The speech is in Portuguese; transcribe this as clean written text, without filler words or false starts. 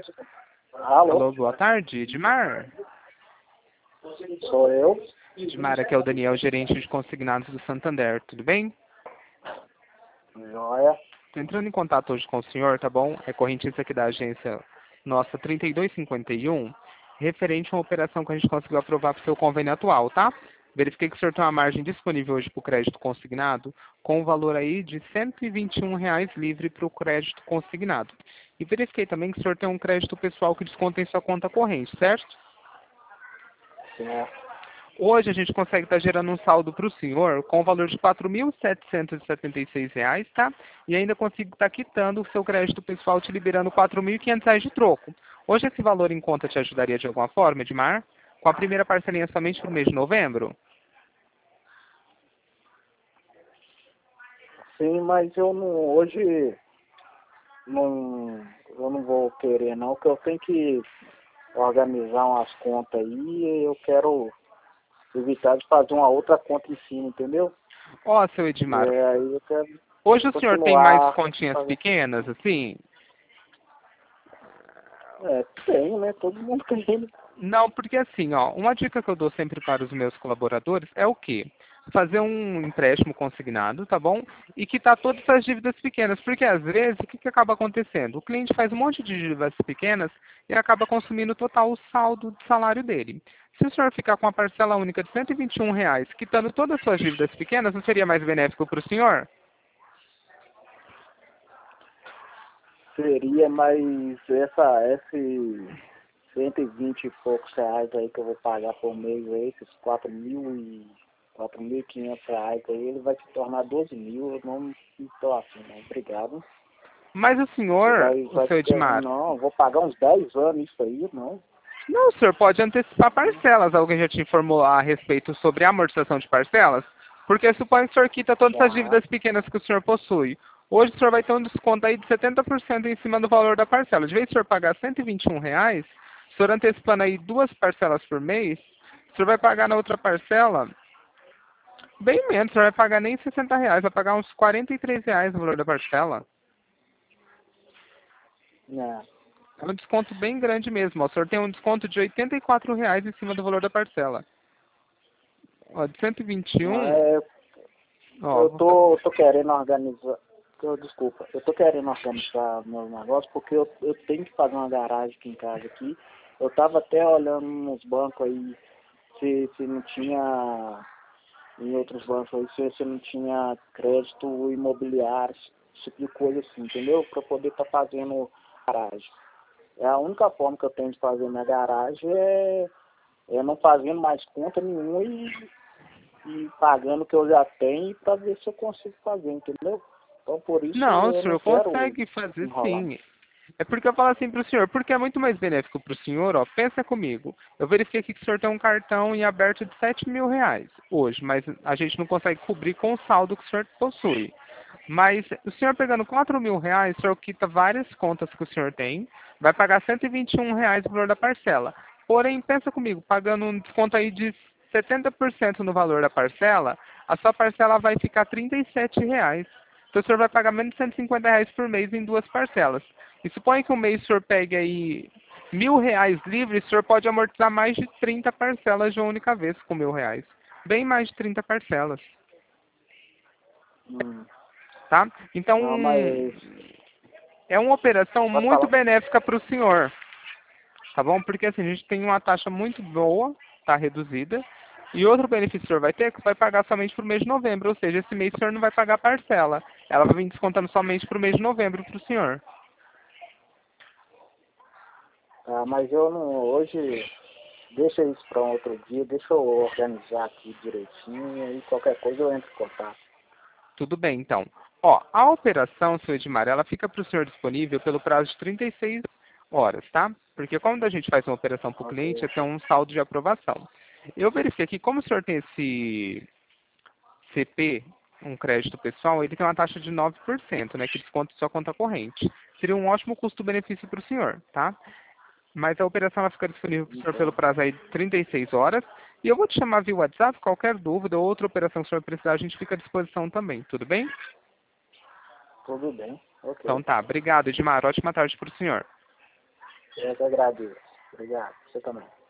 Alô, Alô, boa tarde, Edmar. sou eu. Edmar, aqui é o Daniel, gerente de consignados do Santander, tudo bem? Joia. Estou entrando em contato hoje com o senhor, tá bom? É correntista aqui da agência nossa 3251, referente a uma operação que a gente conseguiu aprovar para o seu convênio atual, tá? Verifiquei que o senhor tem uma margem disponível hoje para o crédito consignado, com um valor aí de R$ 121 livre para o crédito consignado. E verifiquei também que o senhor tem um crédito pessoal que desconta em sua conta corrente, certo? Certo. Hoje a gente consegue estar gerando um saldo para o senhor com o valor de R$ 4.776, tá? E ainda consigo estar quitando o seu crédito pessoal, te liberando R$ 4.500 de troco. Hoje esse valor em conta te ajudaria de alguma forma, Edmar? Com a primeira parcelinha somente para o mês de novembro? Sim, mas eu não, hoje eu não vou querer não, que eu tenho que organizar umas contas aí e eu quero evitar de fazer uma outra conta em cima, entendeu? Ó, seu Edmar, Aí eu quero hoje o senhor tem mais continuar continhas fazendo. pequenas, assim? Tem, né? Todo mundo tem. Não, porque assim, ó, uma dica que eu dou sempre para os meus colaboradores é o quê? Fazer um empréstimo consignado, tá bom? E quitar todas as dívidas pequenas, porque às vezes o que, que acaba acontecendo? O cliente faz um monte de dívidas pequenas e acaba consumindo total o saldo de salário dele. Se o senhor ficar com uma parcela única de R$ 121, quitando todas as suas dívidas pequenas, não seria mais benéfico para o senhor? Seria, mas esse 120 e poucos reais aí que eu vou pagar por mês aí, esses 4.500 reais aí, ele vai se tornar 12.000, eu não estou assim, não. Obrigado. Mas o Você senhor, o vai seu ficar, Edmar, não, eu vou pagar uns 10 anos isso aí, não. não, o senhor pode antecipar parcelas. Alguém já te informou a respeito sobre a amortização de parcelas? Porque suponha que o senhor quita todas as Já, dívidas pequenas que o senhor possui. Hoje o senhor vai ter um desconto aí de 70% em cima do valor da parcela. De vez de o senhor pagar R$ 121, o senhor antecipando aí duas parcelas por mês, o senhor vai pagar na outra parcela bem menos. O senhor vai pagar nem R$ 60, vai pagar uns R$ 43 no valor da parcela. né. É um desconto bem grande mesmo. Ó. O senhor tem um desconto de R$ 84 em cima do valor da parcela. Ó, de Não, 121, ó, tô querendo organizar, desculpa, eu tô querendo organizar meu negócio porque eu tenho que fazer uma garagem aqui em casa aqui. Eu tava até olhando nos bancos aí se não tinha, em outros bancos aí, se não tinha crédito imobiliário, esse tipo de coisa assim, entendeu? Para poder estar fazendo garagem. É a única forma que eu tenho de fazer minha garagem é não fazendo mais conta nenhuma e pagando o que eu já tenho para ver se eu consigo fazer, entendeu? Então por isso não, o eu não senhor quero consegue fazer enrolar. sim. É porque eu falo assim para o senhor, porque é muito mais benéfico para o senhor, ó, pensa comigo. Eu verifiquei aqui que o senhor tem um cartão em aberto de R$ 7.000 hoje, mas a gente não consegue cobrir com o saldo que o senhor possui. Mas o senhor pegando R$ 4.000, o senhor quita várias contas que o senhor tem, vai pagar R$ 121 o valor da parcela. Porém, pensa comigo, pagando um desconto aí de 70% no valor da parcela, a sua parcela vai ficar R$ 37. Então o senhor vai pagar menos de R$ 150 por mês em duas parcelas. E suponha que um mês o senhor pegue aí R$ 1.000 livre, o senhor pode amortizar mais de 30 parcelas de uma única vez com R$ 1.000. Bem mais de 30 parcelas, Hum. tá? Então, Não, mas é uma operação pode muito falar. benéfica para o senhor, tá bom? Porque assim, a gente tem uma taxa muito boa, tá reduzida. E outro benefício que o senhor vai ter é que vai pagar somente para o mês de novembro, ou seja, esse mês o senhor não vai pagar parcela. Ela vai vir descontando somente para o mês de novembro para o senhor. Ah, mas eu não, hoje, deixa isso para um outro dia, deixa eu organizar aqui direitinho e qualquer coisa eu entro em contato. Tudo bem, então. Ó, a operação, seu Edmar, ela fica para o senhor disponível pelo prazo de 36 horas, tá? Porque quando a gente faz uma operação para o cliente, Ok. é ter um saldo de aprovação. Eu verifiquei aqui, como o senhor tem esse CP, um crédito pessoal, ele tem uma taxa de 9%, né, que desconta sua conta corrente. Seria um ótimo custo-benefício para o senhor, tá? Mas a operação ela fica disponível para o senhor pelo Então, prazo aí de 36 horas. E eu vou te chamar via WhatsApp, qualquer dúvida ou outra operação que o senhor precisar, a gente fica à disposição também, tudo bem? tudo bem. Então Ok. tá, obrigado, Edmar. Ótima tarde para o senhor. Eu que agradeço. Obrigado. Você também.